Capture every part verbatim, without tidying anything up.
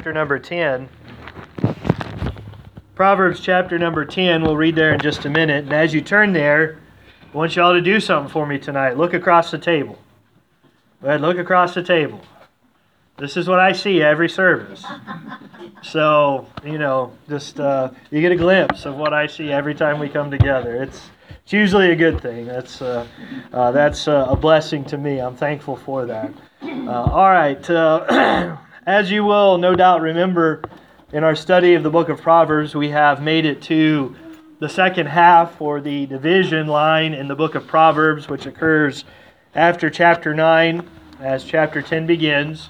Chapter number ten. Proverbs chapter number ten, we'll read there in just a minute. And as you turn there, I want you all to do something for me tonight. Look across the table. Go ahead, look across the table. This is what I see every service. So, you know, just uh, you get a glimpse of what I see every time we come together. It's it's usually a good thing. That's uh, uh, that's uh, a blessing to me. I'm thankful for that. Uh, all right. Uh, as you will no doubt remember, in our study of the book of Proverbs, we have made it to the second half, or the division line in the book of Proverbs, which occurs after chapter nine, as chapter ten begins.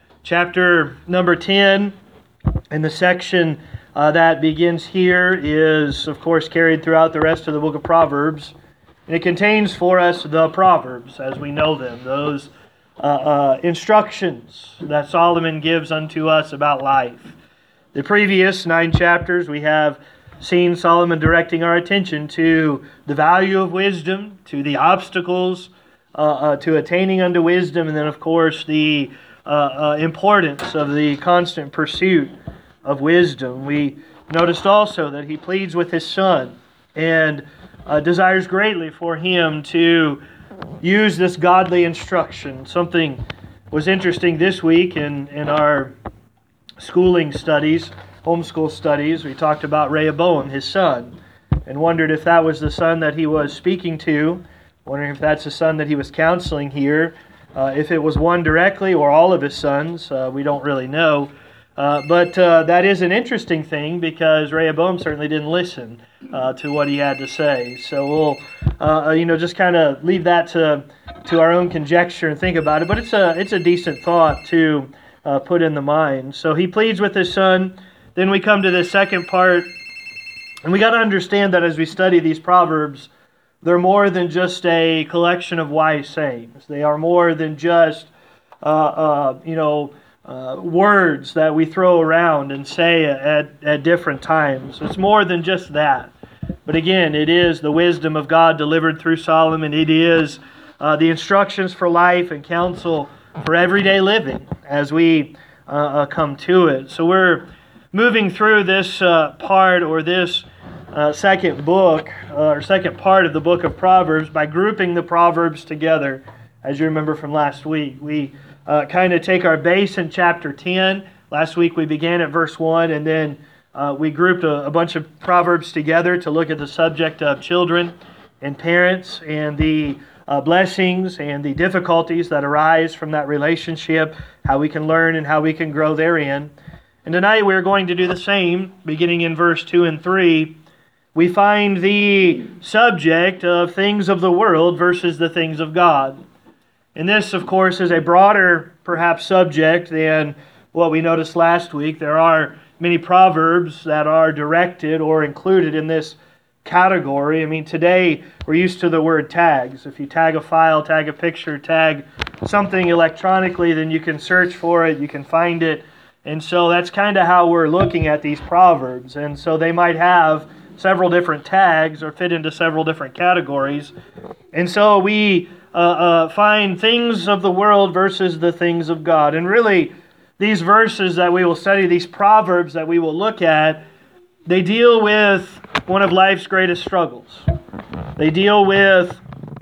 Chapter number ten, and the section uh, that begins here, is, of course, carried throughout the rest of the book of Proverbs. And it contains for us the Proverbs, as we know them, those uh, uh, instructions that Solomon gives unto us about life. The previous nine chapters, we have seen Solomon directing our attention to the value of wisdom, to the obstacles uh, uh, to attaining unto wisdom, and then, of course, the uh, uh, importance of the constant pursuit of wisdom. We noticed also that he pleads with his son and uh, desires greatly for him to use this godly instruction. Something was interesting this week in, in our schooling studies, homeschool studies. We talked about Rehoboam, his son, and wondered if that was the son that he was speaking to, wondering if that's the son that he was counseling here, uh, if it was one directly or all of his sons. Uh, we don't really know. Uh, but uh, that is an interesting thing, because Rehoboam certainly didn't listen uh, to what he had to say. So we'll, uh, you know, just kind of leave that to to our own conjecture and think about it. But it's a it's a decent thought to uh, put in the mind. So he pleads with his son. Then we come to the second part, and we got to understand that as we study these proverbs, they're more than just a collection of wise sayings. They are more than just, uh, uh, you know. Uh, words that we throw around and say at, at different times. It's more than just that. But again, it is the wisdom of God delivered through Solomon. It is uh, the instructions for life and counsel for everyday living as we uh, uh, come to it. So we're moving through this uh, part, or this uh, second book, uh, or second part of the book of Proverbs, by grouping the Proverbs together. As you remember from last week, we Uh, kind of take our base in chapter ten. Last week we began at verse one, and then uh, we grouped a, a bunch of Proverbs together to look at the subject of children and parents, and the uh, blessings and the difficulties that arise from that relationship, how we can learn and how we can grow therein. And tonight we're going to do the same, beginning in verse two and three. We find the subject of things of the world versus the things of God. And this, of course, is a broader, perhaps, subject than what we noticed last week. There are many proverbs that are directed or included in this category. I mean, today we're used to the word tags. If you tag a file, tag a picture, tag something electronically, then you can search for it, you can find it. And so that's kind of how we're looking at these proverbs. And so they might have several different tags or fit into several different categories. And so we Uh, uh, find things of the world versus the things of God. And really, these verses that we will study, these proverbs that we will look at, they deal with one of life's greatest struggles. They deal with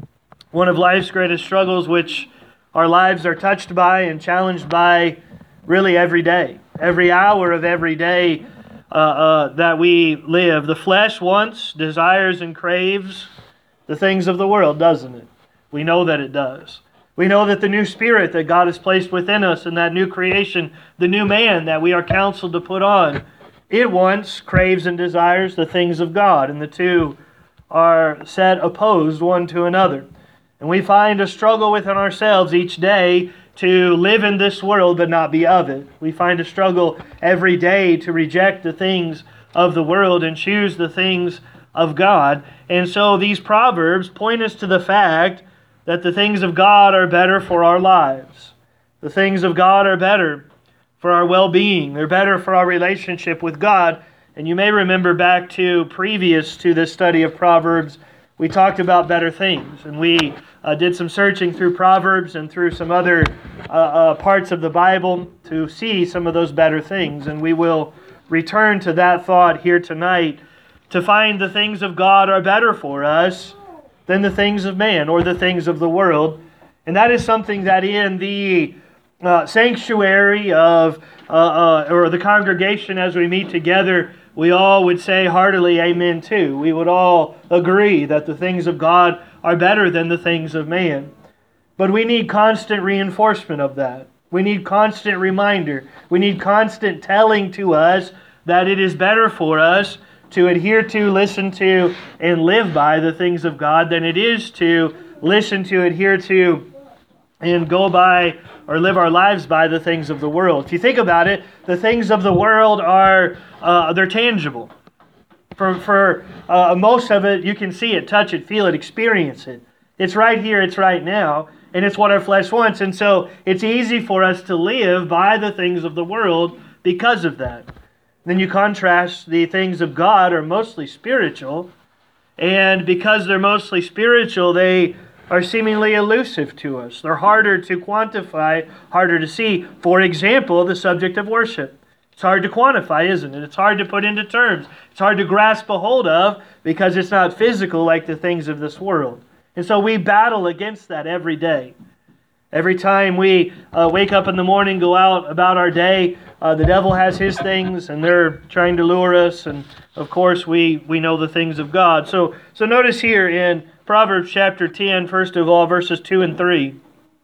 one of life's greatest struggles, which our lives are touched by and challenged by really every day, every hour of every day uh, uh, that we live. The flesh wants, desires, and craves the things of the world, doesn't it? We know that it does. We know that the new spirit that God has placed within us, and that new creation, the new man that we are counseled to put on, it wants, craves, and desires the things of God. And the two are set opposed one to another. And we find a struggle within ourselves each day to live in this world but not be of it. We find a struggle every day to reject the things of the world and choose the things of God. And so these proverbs point us to the fact that the things of God are better for our lives. The things of God are better for our well-being. They're better for our relationship with God. And you may remember back to previous to this study of Proverbs, we talked about better things. And we uh, did some searching through Proverbs and through some other uh, uh, parts of the Bible to see some of those better things. And we will return to that thought here tonight, to find the things of God are better for us than the things of man or the things of the world. And that is something that in the uh, sanctuary of, uh, uh, or the congregation as we meet together, we all would say heartily amen to. We would all agree that the things of God are better than the things of man. But we need constant reinforcement of that. We need constant reminder. We need constant telling to us that it is better for us to adhere to, listen to, and live by the things of God than it is to listen to, adhere to, and go by or live our lives by the things of the world. If you think about it, the things of the world are, uh, they're tangible. For, for uh, most of it, you can see it, touch it, feel it, experience it. It's right here, it's right now, and it's what our flesh wants. And so it's easy for us to live by the things of the world because of that. Then you contrast the things of God are mostly spiritual, and because they're mostly spiritual, they are seemingly elusive to us. They're harder to quantify, harder to see. For example, the subject of worship. It's hard to quantify, isn't it? It's hard to put into terms. It's hard to grasp a hold of because it's not physical like the things of this world. And so we battle against that every day. Every time we uh, wake up in the morning, go out about our day, uh, the devil has his things and they're trying to lure us. And of course, we, we know the things of God. So, so notice here in Proverbs chapter ten, first of all, verses two and three.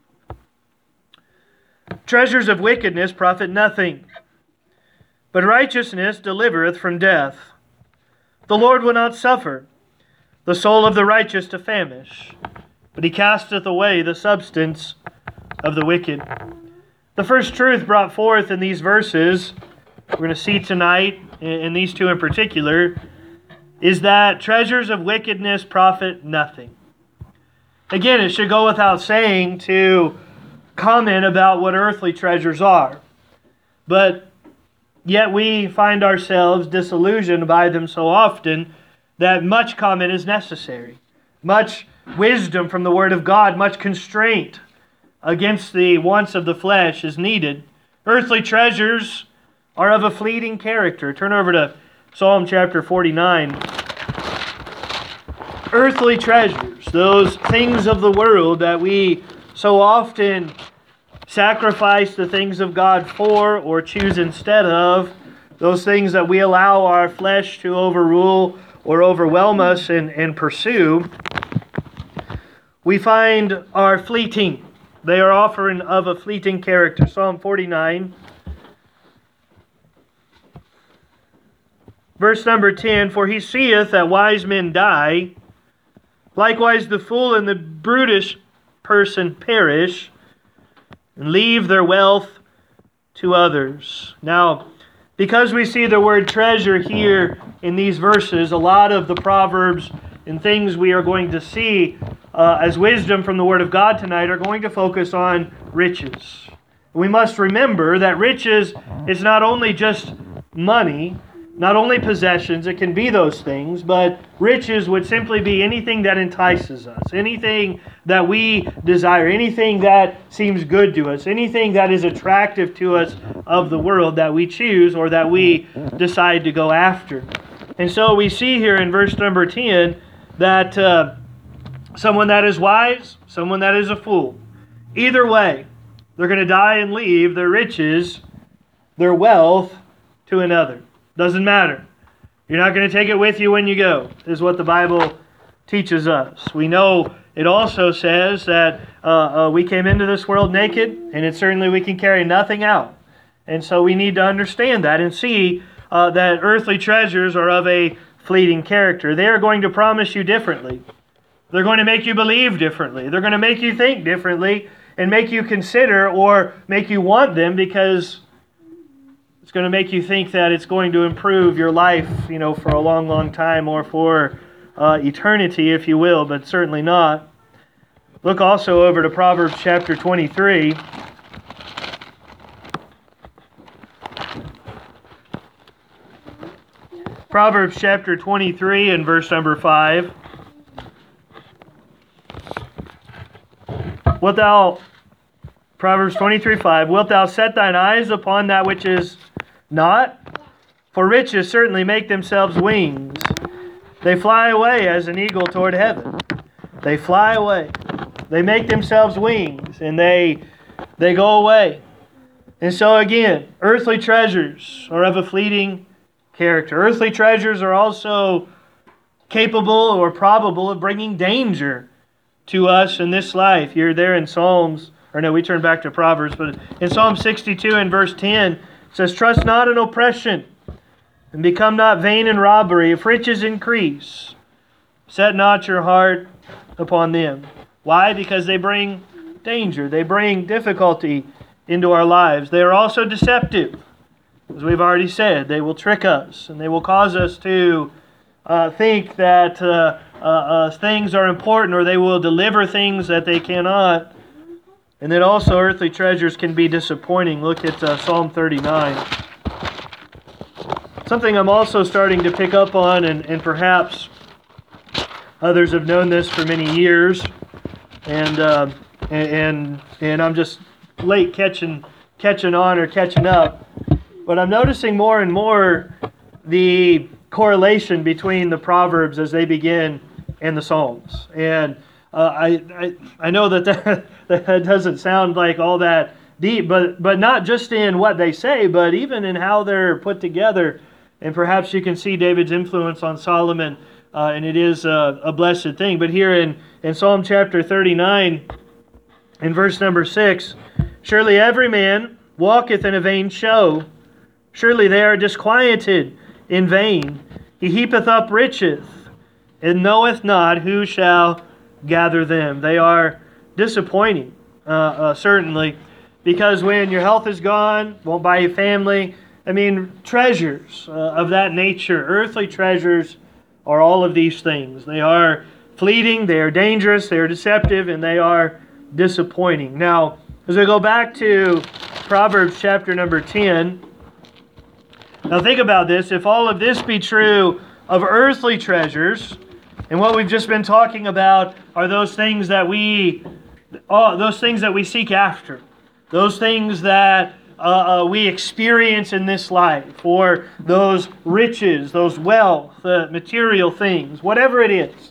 Treasures of wickedness profit nothing, but righteousness delivereth from death. The Lord will not suffer the soul of the righteous to famish, but he casteth away the substance of the wicked. The first truth brought forth in these verses, we're going to see tonight, in these two in particular, is that treasures of wickedness profit nothing. Again, it should go without saying to comment about what earthly treasures are. But yet we find ourselves disillusioned by them so often that much comment is necessary. Much wisdom from the Word of God, much constraint against the wants of the flesh is needed. Earthly treasures are of a fleeting character. Turn over to Psalm chapter forty-nine. Earthly treasures, those things of the world that we so often sacrifice the things of God for or choose instead of, those things that we allow our flesh to overrule or overwhelm us and, and pursue, we find are fleeting. They are often of a fleeting character. Psalm forty-nine. Verse number ten, for he seeth that wise men die, likewise the fool and the brutish person perish, and leave their wealth to others. Now, because we see the word treasure here in these verses, a lot of the Proverbs and things we are going to see uh, as wisdom from the Word of God tonight are going to focus on riches. We must remember that riches is not only just money, not only possessions, it can be those things, but riches would simply be anything that entices us, anything that we desire, anything that seems good to us, anything that is attractive to us of the world that we choose or that we decide to go after. And so we see here in verse number ten that uh, someone that is wise, someone that is a fool, either way, they're going to die and leave their riches, their wealth, to another. Doesn't matter. You're not going to take it with you when you go, is what the Bible teaches us. We know it also says that uh, uh, we came into this world naked, and it certainly we can carry nothing out. And so we need to understand that and see uh, that earthly treasures are of a fleeting character. They are going to promise you differently. They're going to make you believe differently. They're going to make you think differently and make you consider or make you want them because it's going to make you think that it's going to improve your life, you know, for a long, long time or for uh, eternity, if you will, but certainly not. Look also over to Proverbs chapter twenty-three. Proverbs chapter twenty-three and verse number five. Wilt thou, Proverbs twenty-three five, wilt thou set thine eyes upon that which is not? For riches certainly make themselves wings. They fly away as an eagle toward heaven. They fly away. They make themselves wings, and they they go away. And so again, earthly treasures are of a fleeting character. Earthly treasures are also capable or probable of bringing danger to us in this life. You're there in Psalms, or no, we turn back to Proverbs, but in Psalm sixty-two and verse ten, it says, trust not in oppression, and become not vain in robbery. If riches increase, set not your heart upon them. Why? Because they bring danger. They bring difficulty into our lives. They are also deceptive. As we've already said, they will trick us, and they will cause us to uh, think that uh, uh, uh, things are important, or they will deliver things that they cannot. And then also earthly treasures can be disappointing. Look at uh, Psalm thirty-nine. Something I'm also starting to pick up on, and, and perhaps others have known this for many years, and uh, and and I'm just late catching catching on or catching up. But I'm noticing more and more the correlation between the Proverbs as they begin and the Psalms. And uh, I, I I know that, that that doesn't sound like all that deep, but but not just in what they say, but even in how they're put together. And perhaps you can see David's influence on Solomon, uh, and it is a, a blessed thing. But here in, in Psalm chapter thirty-nine, in verse number six, surely every man walketh in a vain show. Surely they are disquieted in vain. He heapeth up riches, and knoweth not who shall gather them. They are disappointing, uh, uh, certainly, because when your health is gone, won't buy you family. I mean, treasures uh, of that nature, earthly treasures, are all of these things. They are fleeting, they are dangerous, they are deceptive, and they are disappointing. Now, as we go back to Proverbs chapter number ten, now think about this. If all of this be true of earthly treasures, and what we've just been talking about are those things that we, oh, those things that we seek after, those things that uh, uh, we experience in this life, or those riches, those wealth, uh, material things, whatever it is.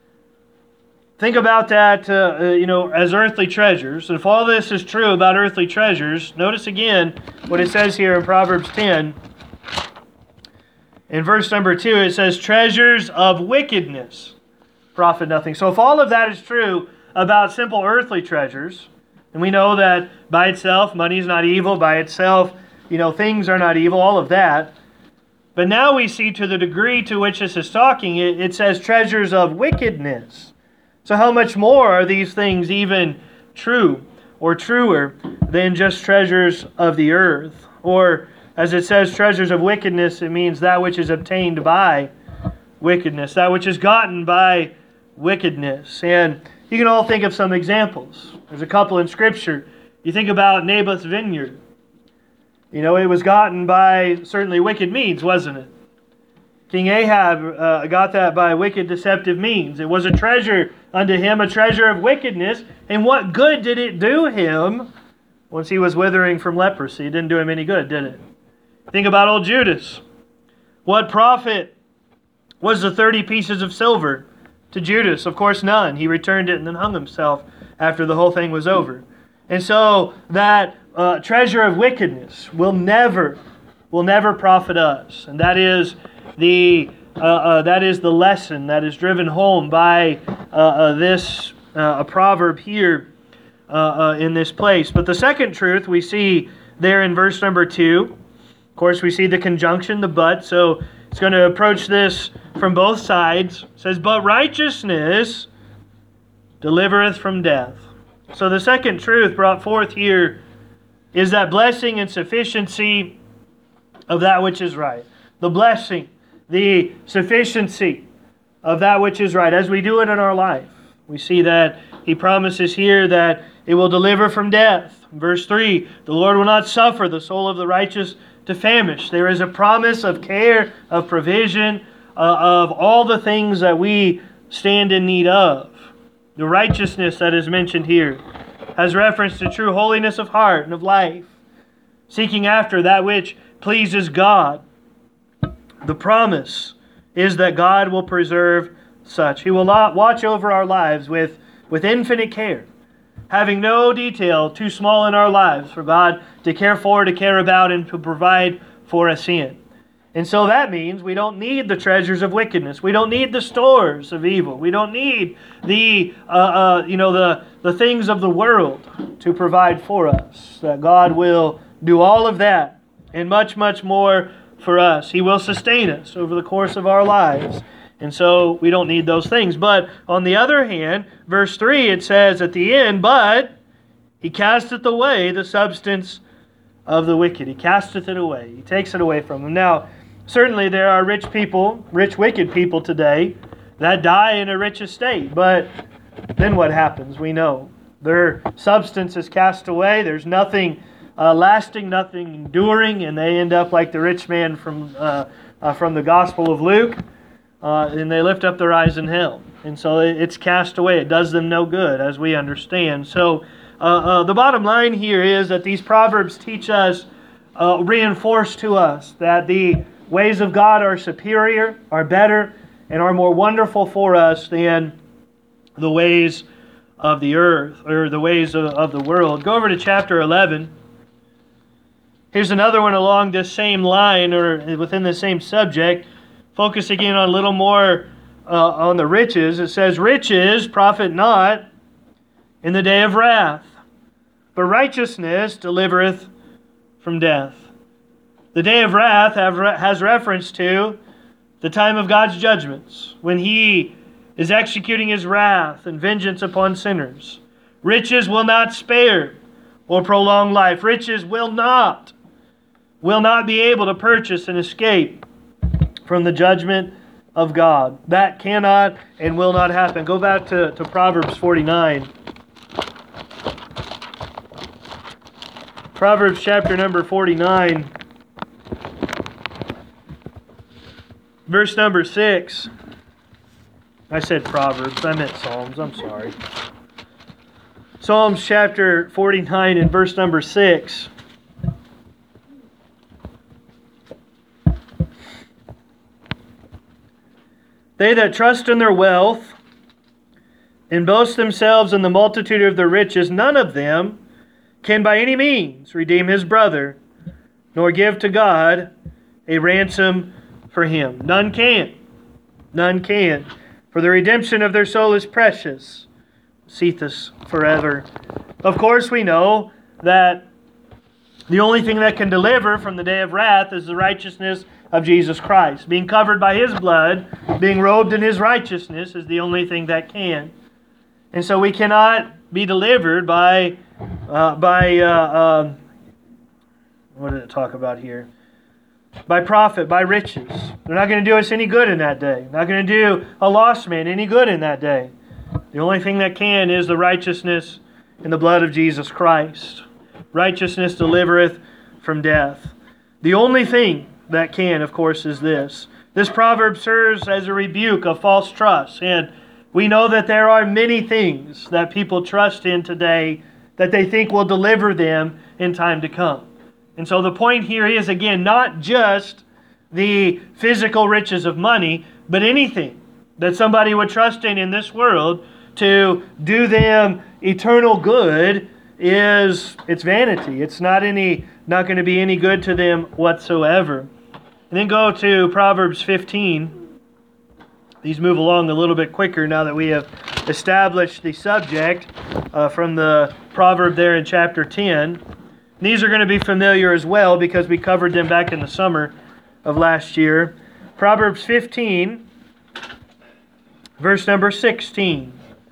Think about that, uh, uh, you know, as earthly treasures. If all this is true about earthly treasures, notice again what it says here in Proverbs ten. In verse number two, it says, treasures of wickedness profit nothing. So if all of that is true about simple earthly treasures, and we know that by itself, money is not evil, by itself, you know, things are not evil, all of that. But now we see to the degree to which this is talking, it, it says treasures of wickedness. So how much more are these things even true or truer than just treasures of the earth? Or as it says, treasures of wickedness, it means that which is obtained by wickedness, that which is gotten by wickedness. And you can all think of some examples. There's a couple in Scripture. You think about Naboth's vineyard. You know, it was gotten by certainly wicked means, wasn't it? King Ahab uh, got that by wicked, deceptive means. It was a treasure unto him, a treasure of wickedness. And what good did it do him once he was withering from leprosy? It didn't do him any good, did it? Think about old Judas. What profit was the thirty pieces of silver to Judas? Of course, none. He returned it and then hung himself after the whole thing was over. And so that uh, treasure of wickedness will never, will never profit us. And that is the uh, uh, that is the lesson that is driven home by uh, uh, this uh, a proverb here uh, uh, in this place. But the second truth we see there in verse number two. Of course, we see the conjunction, the but. So it's going to approach this from both sides. It says, but righteousness delivereth from death. So the second truth brought forth here is that blessing and sufficiency of that which is right. The blessing, the sufficiency of that which is right, as we do it in our life. We see that he promises here that it will deliver from death. Verse three, the Lord will not suffer the soul of the righteous to famish. There is a promise of care, of provision, uh, of all the things that we stand in need of. The righteousness that is mentioned here. has reference to true holiness of heart and of life, seeking after that which pleases God. The promise is that God will preserve such. He will not watch over our lives with, with infinite care, having no detail too small in our lives for God to care for, to care about, and to provide for us in. And so that means we don't need the treasures of wickedness. We don't need the stores of evil. We don't need the uh, uh, you know the the things of the world to provide for us. That God will do all of that and much, much more for us. He will sustain us over the course of our lives. And so we don't need those things. But on the other hand, verse three, it says at the end, but He casteth away the substance of the wicked. He casteth it away. He takes it away from them. Now, certainly there are rich people, rich wicked people today that die in a rich estate. But then what happens? We know. Their substance is cast away. There's nothing uh, lasting, nothing enduring, and they end up like the rich man from uh, uh, from the Gospel of Luke. Uh, and they lift up their eyes in hell. And so it's cast away. It does them no good, as we understand. So uh, uh, the bottom line here is that these Proverbs teach us, uh, reinforce to us, that the ways of God are superior, are better, and are more wonderful for us than the ways of the earth, or the ways of, of the world. Go over to chapter eleven. Here's another one along this same line, or within the same subject. Focus again on a little more uh, on the riches. It says, riches profit not in the day of wrath, but righteousness delivereth from death. The day of wrath have, has reference to the time of God's judgments, when He is executing His wrath and vengeance upon sinners. Riches will not spare or prolong life. Riches will not, will not be able to purchase and escape from the judgment of God. That cannot and will not happen. Go back to, to Proverbs forty-nine. Proverbs chapter number forty-nine. Verse number six. I said Proverbs. I meant Psalms. I'm sorry. Psalms chapter forty-nine and verse number six. They that trust in their wealth and boast themselves in the multitude of their riches, none of them can by any means redeem his brother, nor give to God a ransom for him. None can. None can. For the redemption of their soul is precious, ceaseth forever. Of course, we know that the only thing that can deliver from the day of wrath is the righteousness of Jesus Christ. Being covered by His blood, being robed in His righteousness is the only thing that can. And so we cannot be delivered by, uh, by uh, uh, what did it talk about here? By profit, by riches. They're not going to do us any good in that day. Not going to do a lost man any good in that day. The only thing that can is the righteousness in the blood of Jesus Christ. Righteousness delivereth from death. The only thing that can, of course, is this. This proverb serves as a rebuke of false trust. And we know that there are many things that people trust in today that they think will deliver them in time to come. And so the point here is, again, not just the physical riches of money, but anything that somebody would trust in in this world to do them eternal good is, it's vanity. It's not any, not going to be any good to them whatsoever. And then go to Proverbs fifteen. These move along a little bit quicker now that we have established the subject uh, from the proverb there in chapter ten. These are going to be familiar as well because we covered them back in the summer of last year. Proverbs fifteen, verse number sixteen.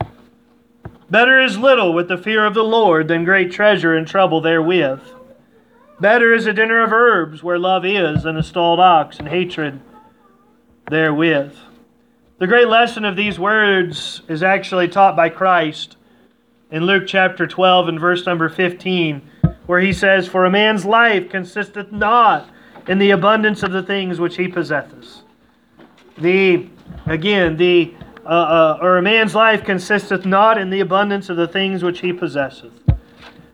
Better is little with the fear of the Lord than great treasure and trouble therewith. Better is a dinner of herbs where love is than a stalled ox and hatred therewith. The great lesson of these words is actually taught by Christ in Luke chapter twelve and verse number fifteen, where He says, For a man's life consisteth not in the abundance of the things which he possesseth. The, again, the Uh, uh, or a man's life consisteth not in the abundance of the things which he possesseth.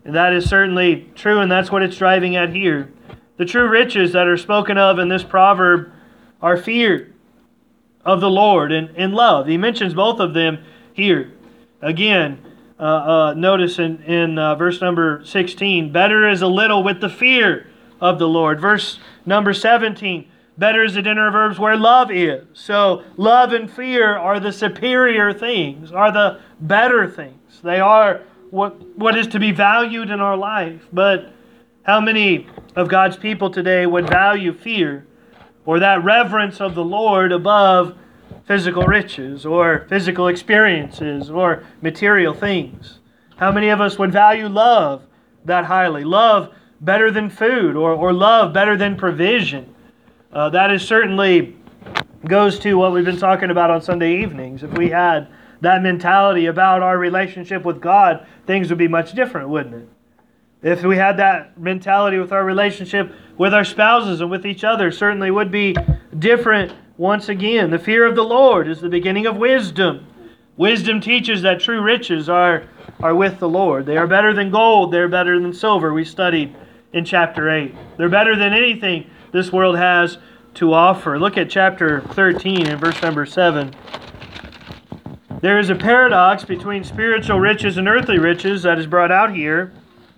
And that is certainly true, and that's what it's driving at here. The true riches that are spoken of in this proverb are fear of the Lord and, and love. He mentions both of them here. Again, uh, uh, notice in, in uh, verse number sixteen, better is a little with the fear of the Lord. Verse number seventeen, better is the dinner of herbs where love is. So love and fear are the superior things, are the better things. They are what what is to be valued in our life. But how many of God's people today would value fear or that reverence of the Lord above physical riches or physical experiences or material things? How many of us would value love that highly? Love better than food, or, or love better than provision? Uh, that is certainly goes to what we've been talking about on Sunday evenings. If we had that mentality about our relationship with God, things would be much different, wouldn't it? If we had that mentality with our relationship with our spouses and with each other, certainly would be different once again. The fear of the Lord is the beginning of wisdom. Wisdom teaches that true riches are, are with the Lord. They are better than gold. They're better than silver. We studied in chapter eight. They're better than anything this world has to offer. Look at chapter thirteen and verse number seven. There is a paradox between spiritual riches and earthly riches that is brought out here.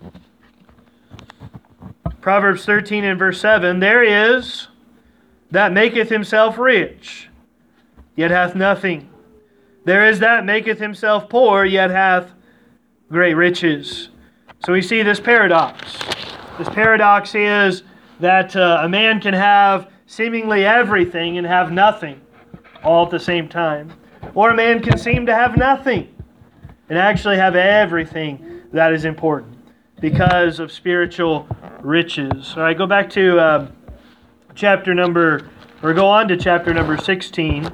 Proverbs thirteen and verse seven, there is that maketh himself rich, yet hath nothing. There is that maketh himself poor, yet hath great riches. So we see this paradox. This paradox is that uh, a man can have seemingly everything and have nothing all at the same time. Or a man can seem to have nothing and actually have everything that is important because of spiritual riches. All right, go back to uh, chapter number, or go on to chapter number sixteen.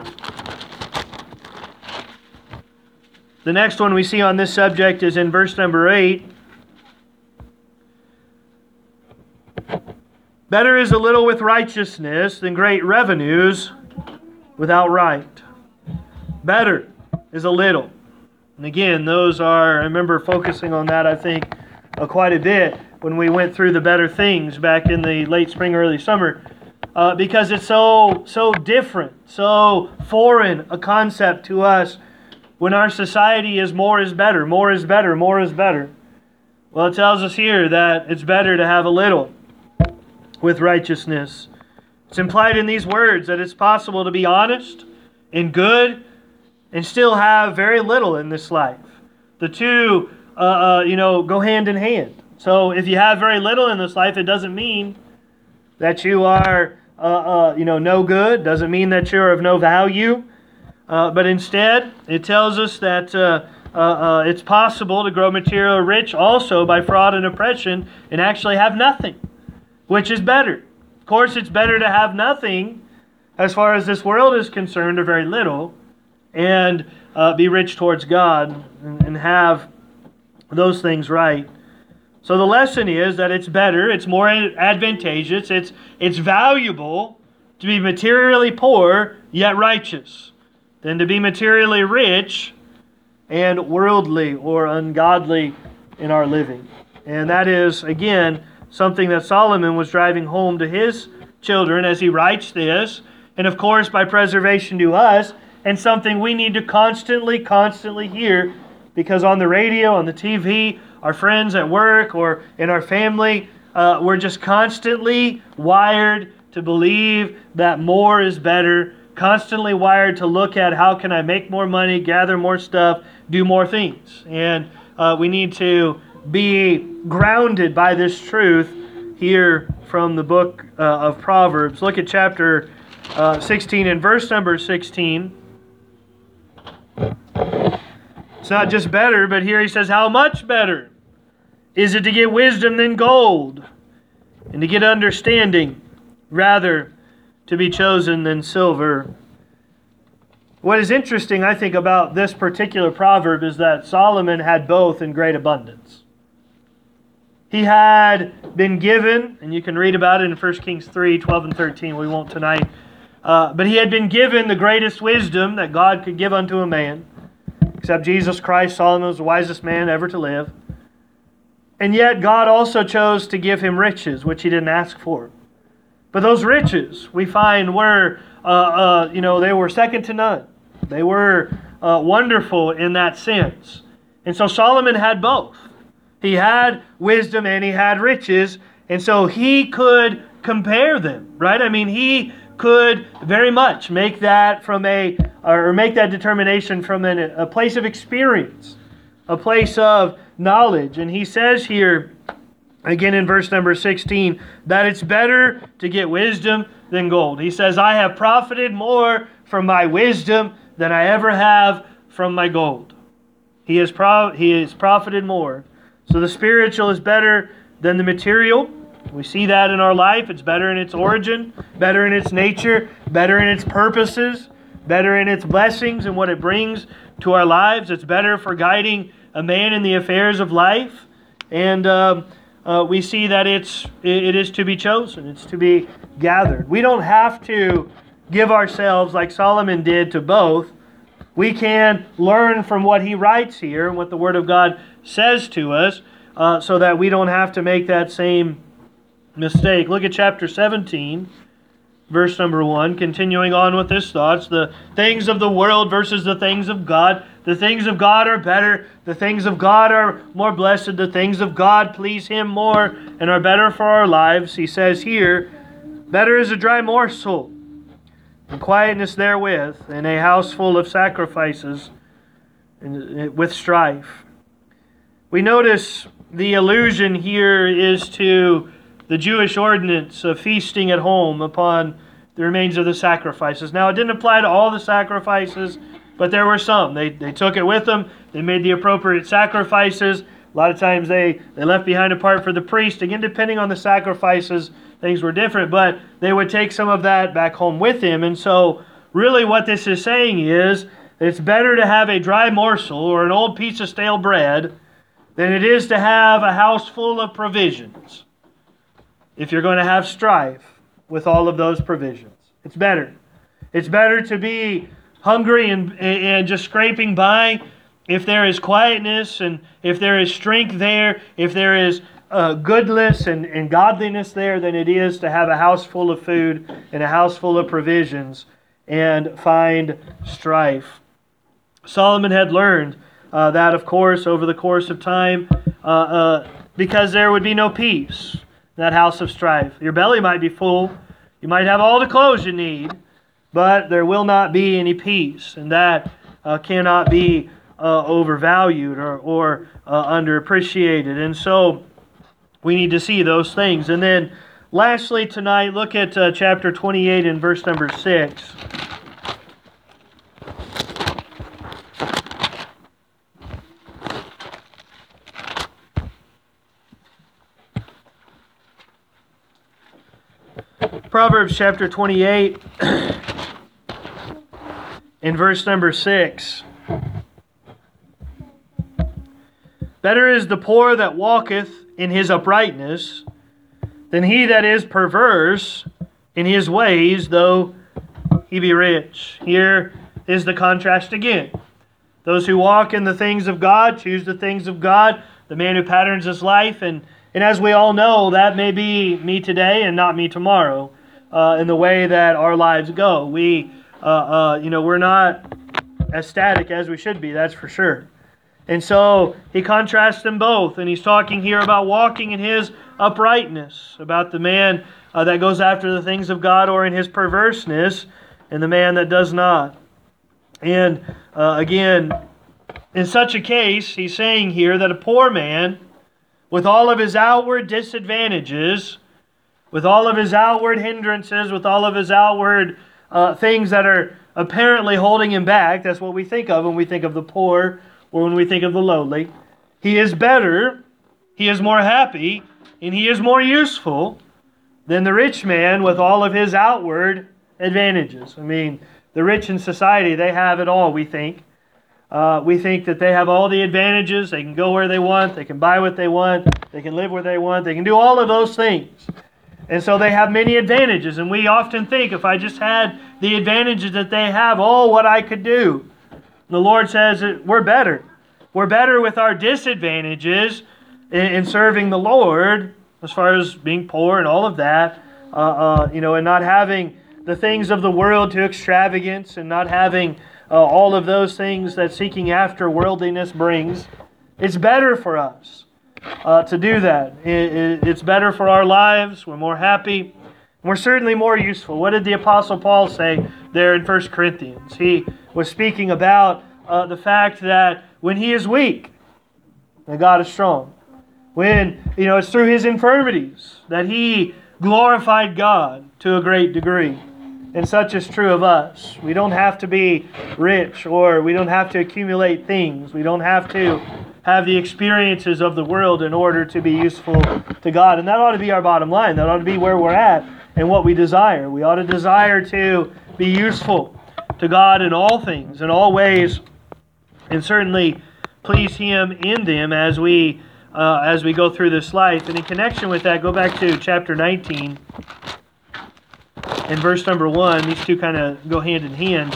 The next one we see on this subject is in verse number eight. Better is a little with righteousness than great revenues without right. Better is a little. And again, those are, I remember focusing on that, I think, uh, quite a bit when we went through the better things back in the late spring, early summer, uh, because it's so, so different, so foreign a concept to us when our society is more is better, more is better, more is better. Well, it tells us here that it's better to have a little with righteousness. It's implied in these words that it's possible to be honest and good and still have very little in this life. The two, uh, uh, you know, go hand in hand. So if you have very little in this life, it doesn't mean that you are, uh, uh, you know, no good. Doesn't mean that you're of no value. Uh, but instead, it tells us that uh, uh, uh, it's possible to grow material rich also by fraud and oppression and actually have nothing, which is better. Of course, it's better to have nothing as far as this world is concerned, or very little, and uh, be rich towards God and, and have those things right. So the lesson is that it's better, it's more advantageous, it's it's valuable to be materially poor yet righteous than to be materially rich and worldly or ungodly in our living. And that is, again, something that Solomon was driving home to his children as he writes this, and of course by preservation to us, and something we need to constantly, constantly hear, because on the radio, on the T V, our friends at work, or in our family, uh, we're just constantly wired to believe that more is better, constantly wired to look at how can I make more money, gather more stuff, do more things. And uh, we need to be grounded by this truth here from the book uh, of Proverbs. Look at chapter uh, sixteen and verse number sixteen. It's not just better, but here he says, how much better is it to get wisdom than gold, and to get understanding rather to be chosen than silver. What is interesting, I think, about this particular proverb is that Solomon had both in great abundance. He had been given, and you can read about it in First Kings three, twelve and thirteen, we won't tonight, uh, but he had been given the greatest wisdom that God could give unto a man. Except Jesus Christ, Solomon was the wisest man ever to live. And yet God also chose to give him riches, which he didn't ask for. But those riches, we find, were, uh, uh, you know, they were second to none. They were uh, wonderful in that sense. And so Solomon had both. He had wisdom and he had riches. And so he could compare them, right? I mean, he could very much make that from a, or make that determination from an, a place of experience, a place of knowledge. And he says here, again in verse number sixteen, that it's better to get wisdom than gold. He says, I have profited more from my wisdom than I ever have from my gold. He has, pro- he has profited more. So the spiritual is better than the material. We see that in our life. It's better in its origin, better in its nature, better in its purposes, better in its blessings and what it brings to our lives. It's better for guiding a man in the affairs of life. And um, uh, we see that it's it is to be chosen. It's to be gathered. We don't have to give ourselves like Solomon did to both. We can learn from what he writes here and what the Word of God says to us uh, so that we don't have to make that same mistake. Look at chapter seventeen, verse number one, continuing on with his thoughts. The things of the world versus the things of God. The things of God are better. The things of God are more blessed. The things of God please him more and are better for our lives. He says here, better is a dry morsel and quietness therewith, in a house full of sacrifices and with strife. We notice the allusion here is to the Jewish ordinance of feasting at home upon the remains of the sacrifices. Now, it didn't apply to all the sacrifices, but there were some. They they took it with them. They made the appropriate sacrifices. A lot of times they, they left behind a part for the priest. Again, depending on the sacrifices, things were different, but they would take some of that back home with him. And so really what this is saying is it's better to have a dry morsel or an old piece of stale bread than it is to have a house full of provisions. If you're going to have strife with all of those provisions, it's better. It's better to be hungry and, and just scraping by if there is quietness and if there is strength there, if there is uh, goodness and, and godliness there, than it is to have a house full of food and a house full of provisions and find strife. Solomon had learned uh, that, of course, over the course of time, uh, uh, because there would be no peace in that house of strife. Your belly might be full. You might have all the clothes you need, but there will not be any peace, and that uh, cannot be uh, overvalued or, or uh, underappreciated. And so we need to see those things. And then lastly tonight, look at uh, chapter twenty-eight and verse number six. Proverbs chapter twenty-eight in verse number six. Better is the poor that walketh in his uprightness than he that is perverse in his ways, though he be rich. Here is the contrast again. Those who walk in the things of God, choose the things of God, the man who patterns his life. And, and as we all know, that may be me today and not me tomorrow uh, in the way that our lives go. We, uh, uh, you know, we're not as static as we should be, that's for sure. And so he contrasts them both, and he's talking here about walking in his uprightness, about the man uh, that goes after the things of God, or in his perverseness, and the man that does not. And uh, again, in such a case, he's saying here that a poor man, with all of his outward disadvantages, with all of his outward hindrances, with all of his outward uh, things that are apparently holding him back, that's what we think of when we think of the poor, or when we think of the lowly, he is better, he is more happy, and he is more useful than the rich man with all of his outward advantages. I mean, the rich in society, they have it all, we think. Uh, we think that they have all the advantages. They can go where they want. They can buy what they want. They can live where they want. They can do all of those things. And so they have many advantages. And we often think, if I just had the advantages that they have, oh, what I could do. The Lord says that we're better. We're better with our disadvantages in, in serving the Lord, as far as being poor and all of that, uh, uh, you know, and not having the things of the world to extravagance, and not having uh, all of those things that seeking after worldliness brings. It's better for us uh, to do that. It, it, it's better for our lives. We're more happy. We're certainly more useful. What did the Apostle Paul say there in First Corinthians? He was speaking about uh, the fact that when he is weak, that God is strong. When, you know, it's through his infirmities that he glorified God to a great degree. And such is true of us. We don't have to be rich, or we don't have to accumulate things. We don't have to have the experiences of the world in order to be useful to God. And that ought to be our bottom line. That ought to be where we're at and what we desire. We ought to desire to be useful to God in all things, in all ways, and certainly please Him in them as we uh, as we go through this life. And in connection with that, go back to chapter nineteen and verse number one. These two kind of go hand in hand.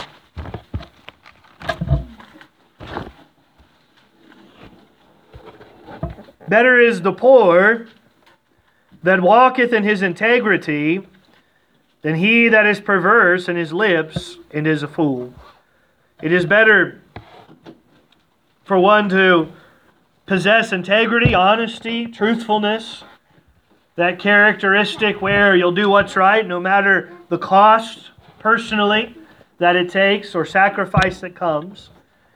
Better is the poor that walketh in his integrity than he that is perverse in his lips and is a fool. It is better for one to possess integrity, honesty, truthfulness, that characteristic where you'll do what's right no matter the cost personally that it takes or sacrifice that comes.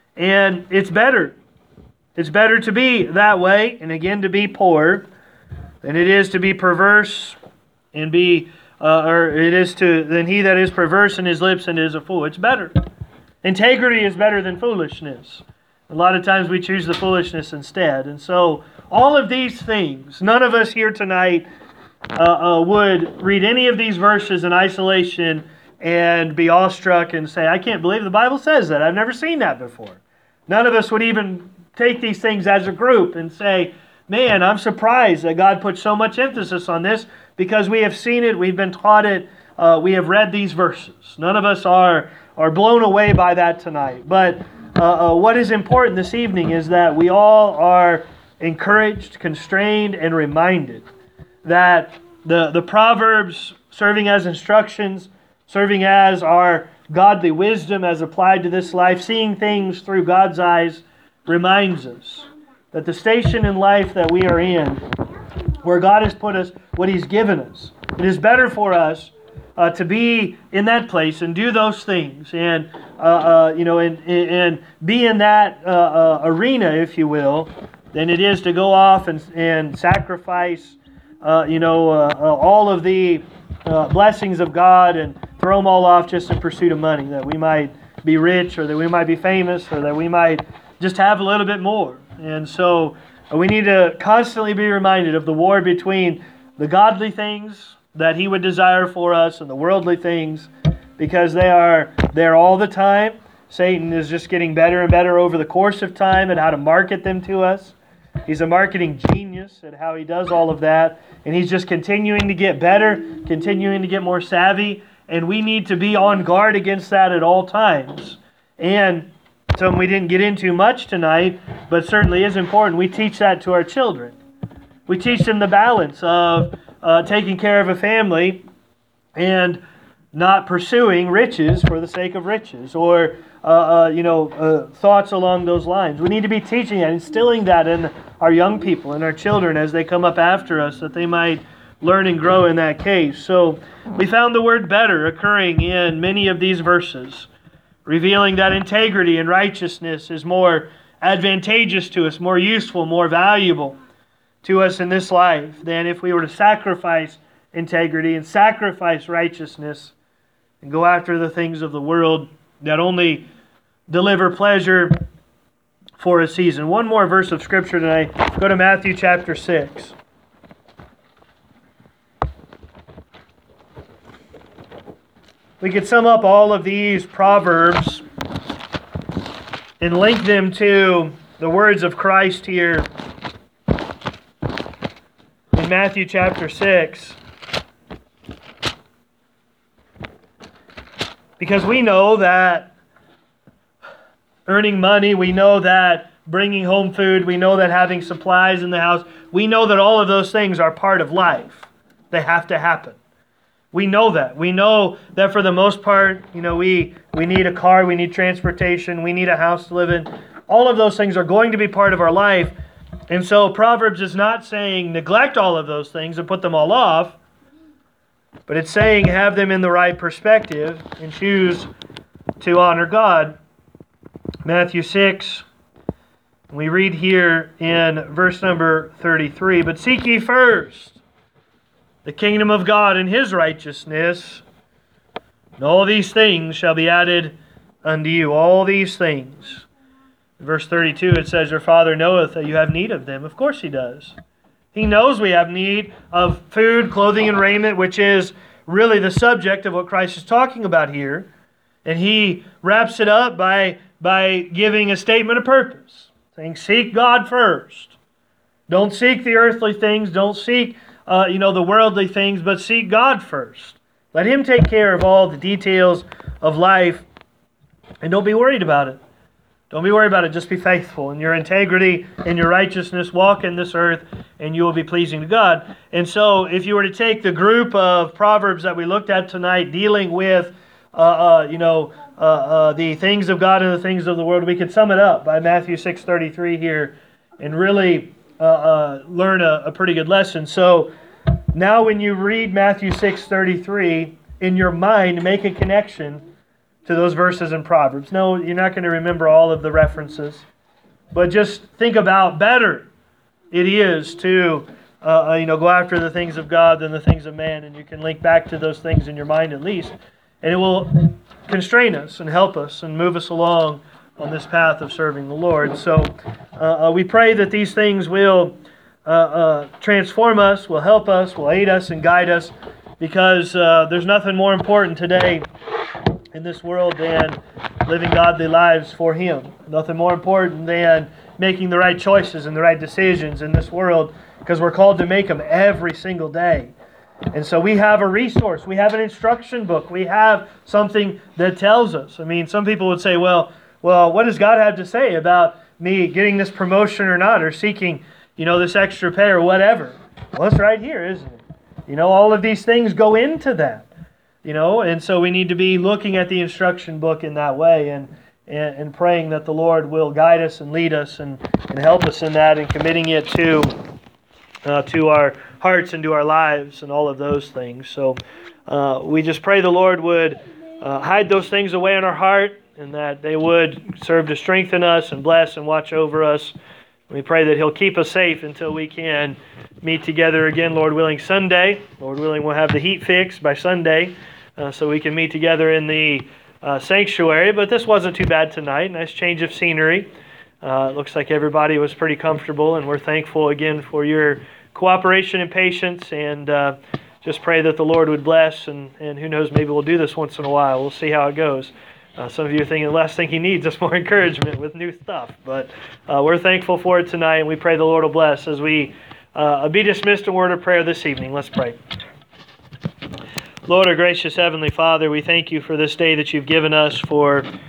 And it's better. It's better to be that way, and again to be poor, than it is to be perverse and be, uh, or it is to than he that is perverse in his lips and is a fool. It's better. Integrity is better than foolishness. A lot of times we choose the foolishness instead. And so all of these things, none of us here tonight uh, uh, would read any of these verses in isolation and be awestruck and say, I can't believe the Bible says that. I've never seen that before. None of us would even take these things as a group and say, man, I'm surprised that God put so much emphasis on this, because we have seen it, we've been taught it, uh, we have read these verses. None of us are, are blown away by that tonight. But uh, uh, what is important this evening is that we all are encouraged, constrained, and reminded that the, the Proverbs serving as instructions, serving as our godly wisdom as applied to this life, seeing things through God's eyes, reminds us that the station in life that we are in, where God has put us, what He's given us, it is better for us uh, to be in that place and do those things, and uh, uh, you know, and, and be in that uh, uh, arena, if you will, than it is to go off and and sacrifice, uh, you know, uh, uh, all of the uh, blessings of God and throw them all off just in pursuit of money, that we might be rich, or that we might be famous, or that we might just have a little bit more. And so uh, we need to constantly be reminded of the war between the godly things that He would desire for us and the worldly things, because they are there all the time. Satan is just getting better and better over the course of time at how to market them to us. He's a marketing genius at how he does all of that. And he's just continuing to get better, continuing to get more savvy. And we need to be on guard against that at all times. And something we didn't get into much tonight, but certainly is important, we teach that to our children. We teach them the balance of uh, taking care of a family and not pursuing riches for the sake of riches, or uh, uh, you know uh, thoughts along those lines. We need to be teaching that, instilling that in our young people and our children as they come up after us, that they might learn and grow in that case. So we found the word better occurring in many of these verses, revealing that integrity and righteousness is more advantageous to us, more useful, more valuable to us in this life than if we were to sacrifice integrity and sacrifice righteousness and go after the things of the world that only deliver pleasure for a season. One more verse of Scripture tonight. Go to Matthew chapter six. We could sum up all of these Proverbs and link them to the words of Christ here in Matthew chapter six. Because we know that earning money, we know that bringing home food. We know that having supplies in the house. We know that all of those things are part of life. They have to happen. We know that. We know that for the most part, you know, we, we need a car, we need transportation, we need a house to live in. All of those things are going to be part of our life. And so Proverbs is not saying neglect all of those things and put them all off, but it's saying have them in the right perspective and choose to honor God. Matthew six, we read here in verse number thirty-three, but seek ye first the kingdom of God and His righteousness, and all these things shall be added unto you. All these things. In verse thirty-two it says, your Father knoweth that you have need of them. Of course He does. He knows we have need of food, clothing, and raiment, which is really the subject of what Christ is talking about here. And He wraps it up by, by giving a statement of purpose, saying, seek God first. Don't seek the earthly things. Don't seek uh, you know, the worldly things, but seek God first. Let Him take care of all the details of life, and don't be worried about it. Don't be worried about it. Just be faithful in your integrity, in your righteousness. Walk in this earth, and you will be pleasing to God. And so, if you were to take the group of Proverbs that we looked at tonight, dealing with, uh, uh, you know, uh, uh, the things of God and the things of the world, we could sum it up by Matthew six thirty-three here, and really uh, uh, learn a, a pretty good lesson. So, now when you read Matthew six thirty-three, in your mind, make a connection to those verses in Proverbs. No, you're not going to remember all of the references, but just think about better it is to uh, you know go after the things of God than the things of man, and you can link back to those things in your mind at least, and it will constrain us and help us and move us along on this path of serving the Lord. So uh, uh, we pray that these things will uh, uh, transform us, will help us, will aid us and guide us, because uh, there's nothing more important today in this world than living godly lives for Him. Nothing more important than making the right choices and the right decisions in this world, because we're called to make them every single day. And so we have a resource. We have an instruction book. We have something that tells us. I mean, some people would say, well, well, what does God have to say about me getting this promotion or not, or seeking, you know, this extra pay or whatever? Well, it's right here, isn't it? You know, all of these things go into that. You know, and so we need to be looking at the instruction book in that way, and, and, and praying that the Lord will guide us and lead us and, and help us in that, and committing it to uh, to our hearts and to our lives and all of those things. So uh, we just pray the Lord would uh, hide those things away in our heart, and that they would serve to strengthen us and bless and watch over us. We pray that He'll keep us safe until we can meet together again, Lord willing, Sunday. Lord willing, we'll have the heat fixed by Sunday, uh, so we can meet together in the uh, sanctuary. But this wasn't too bad tonight. Nice change of scenery. Uh, it looks like everybody was pretty comfortable, and we're thankful again for your cooperation and patience, and uh, just pray that the Lord would bless, and, and who knows, maybe we'll do this once in a while. We'll see how it goes. Uh, some of you are thinking the last thing He needs is more encouragement with new stuff. But uh, we're thankful for it tonight, and we pray the Lord will bless as we uh, be dismissed in word of prayer this evening. Let's pray. Lord, our gracious Heavenly Father, we thank You for this day that You've given us, for